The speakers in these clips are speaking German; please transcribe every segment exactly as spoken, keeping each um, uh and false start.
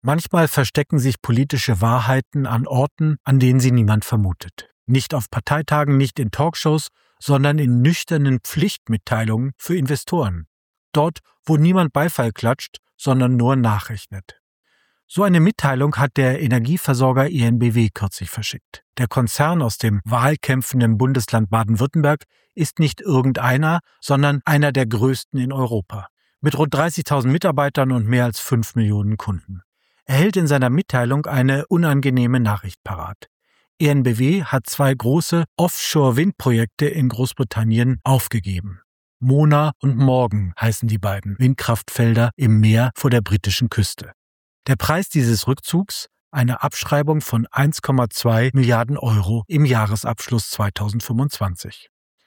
Manchmal verstecken sich politische Wahrheiten an Orten, an denen sie niemand vermutet. Nicht auf Parteitagen, nicht in Talkshows, sondern in nüchternen Pflichtmitteilungen für Investoren. Dort, wo niemand Beifall klatscht, sondern nur nachrechnet. So eine Mitteilung hat der Energieversorger E N B W kürzlich verschickt. Der Konzern aus dem wahlkämpfenden Bundesland Baden-Württemberg ist nicht irgendeiner, sondern einer der größten in Europa. Mit rund dreißigtausend Mitarbeitern und mehr als fünf Millionen Kunden. Er hält in seiner Mitteilung eine unangenehme Nachricht parat. E N B W hat zwei große Offshore-Windprojekte in Großbritannien aufgegeben. Mona und Morgan heißen die beiden Windkraftfelder im Meer vor der britischen Küste. Der Preis dieses Rückzugs, eine Abschreibung von eins Komma zwei Milliarden Euro im Jahresabschluss zweitausendfünfundzwanzig.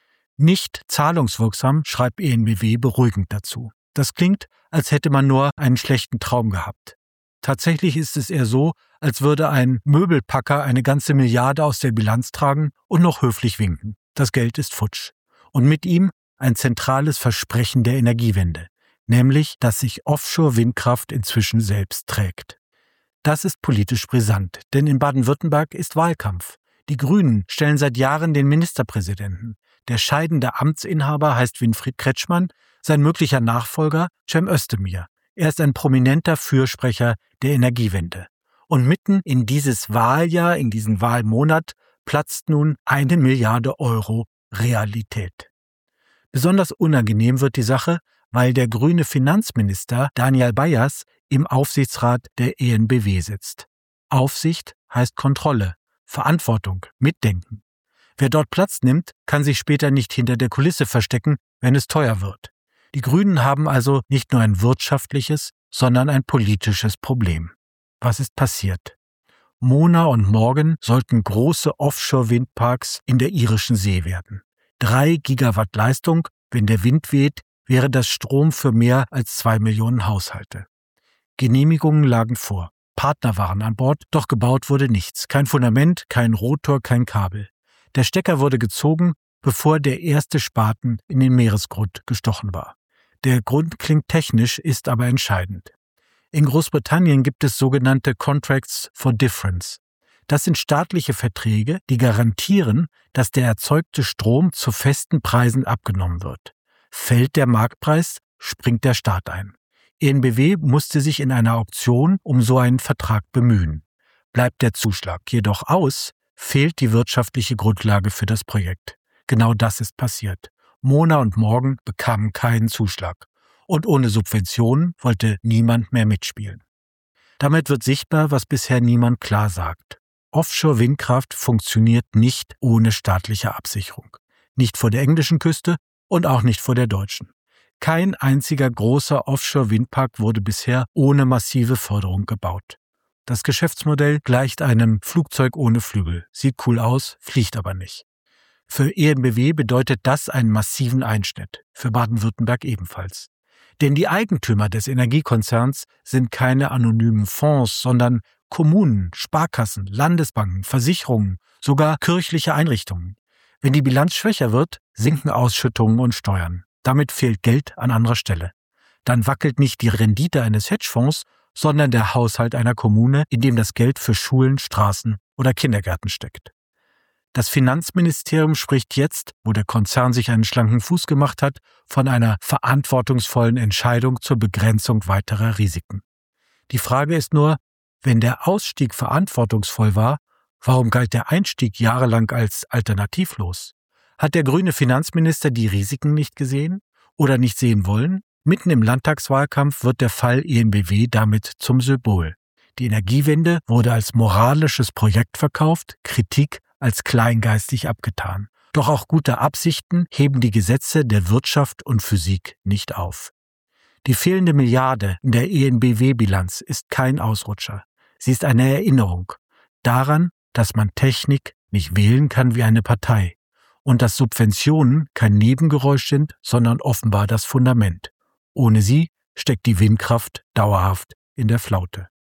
Nicht zahlungswirksam, schreibt E N B W beruhigend dazu. Das klingt, als hätte man nur einen schlechten Traum gehabt. Tatsächlich ist es eher so, als würde ein Möbelpacker eine ganze Milliarde aus der Bilanz tragen und noch höflich winken. Das Geld ist futsch. Und mit ihm ein zentrales Versprechen der Energiewende, nämlich, dass sich Offshore-Windkraft inzwischen selbst trägt. Das ist politisch brisant, denn in Baden-Württemberg ist Wahlkampf. Die Grünen stellen seit Jahren den Ministerpräsidenten. Der scheidende Amtsinhaber heißt Winfried Kretschmann, sein möglicher Nachfolger Cem Özdemir. Er ist ein prominenter Fürsprecher der Energiewende. Und mitten in dieses Wahljahr, in diesen Wahlmonat, platzt nun eine Milliarde Euro Realität. Besonders unangenehm wird die Sache, weil der grüne Finanzminister Daniel Bayers im Aufsichtsrat der E N B W sitzt. Aufsicht heißt Kontrolle, Verantwortung, Mitdenken. Wer dort Platz nimmt, kann sich später nicht hinter der Kulisse verstecken, wenn es teuer wird. Die Grünen haben also nicht nur ein wirtschaftliches, sondern ein politisches Problem. Was ist passiert? Mona und Morgan sollten große Offshore-Windparks in der irischen See werden. Drei Gigawatt Leistung, wenn der Wind weht, wäre das Strom für mehr als zwei Millionen Haushalte. Genehmigungen lagen vor. Partner waren an Bord, doch gebaut wurde nichts. Kein Fundament, kein Rotor, kein Kabel. Der Stecker wurde gezogen, bevor der erste Spaten in den Meeresgrund gestochen war. Der Grund klingt technisch, ist aber entscheidend. In Großbritannien gibt es sogenannte Contracts for Difference. Das sind staatliche Verträge, die garantieren, dass der erzeugte Strom zu festen Preisen abgenommen wird. Fällt der Marktpreis, springt der Staat ein. E N B W musste sich in einer Auktion um so einen Vertrag bemühen. Bleibt der Zuschlag jedoch aus, fehlt die wirtschaftliche Grundlage für das Projekt. Genau das ist passiert. Mona und Morgan bekamen keinen Zuschlag. Und ohne Subventionen wollte niemand mehr mitspielen. Damit wird sichtbar, was bisher niemand klar sagt. Offshore-Windkraft funktioniert nicht ohne staatliche Absicherung. Nicht vor der englischen Küste und auch nicht vor der deutschen. Kein einziger großer Offshore-Windpark wurde bisher ohne massive Förderung gebaut. Das Geschäftsmodell gleicht einem Flugzeug ohne Flügel. Sieht cool aus, fliegt aber nicht. Für E N B W bedeutet das einen massiven Einschnitt, für Baden-Württemberg ebenfalls. Denn die Eigentümer des Energiekonzerns sind keine anonymen Fonds, sondern Kommunen, Sparkassen, Landesbanken, Versicherungen, sogar kirchliche Einrichtungen. Wenn die Bilanz schwächer wird, sinken Ausschüttungen und Steuern. Damit fehlt Geld an anderer Stelle. Dann wackelt nicht die Rendite eines Hedgefonds, sondern der Haushalt einer Kommune, in dem das Geld für Schulen, Straßen oder Kindergärten steckt. Das Finanzministerium spricht jetzt, wo der Konzern sich einen schlanken Fuß gemacht hat, von einer verantwortungsvollen Entscheidung zur Begrenzung weiterer Risiken. Die Frage ist nur, wenn der Ausstieg verantwortungsvoll war, warum galt der Einstieg jahrelang als alternativlos? Hat der grüne Finanzminister die Risiken nicht gesehen oder nicht sehen wollen? Mitten im Landtagswahlkampf wird der Fall E N B W damit zum Symbol. Die Energiewende wurde als moralisches Projekt verkauft, Kritik als kleingeistig abgetan. Doch auch gute Absichten heben die Gesetze der Wirtschaft und Physik nicht auf. Die fehlende Milliarde in der E N B W-Bilanz ist kein Ausrutscher. Sie ist eine Erinnerung daran, dass man Technik nicht wählen kann wie eine Partei und dass Subventionen kein Nebengeräusch sind, sondern offenbar das Fundament. Ohne sie steckt die Windkraft dauerhaft in der Flaute.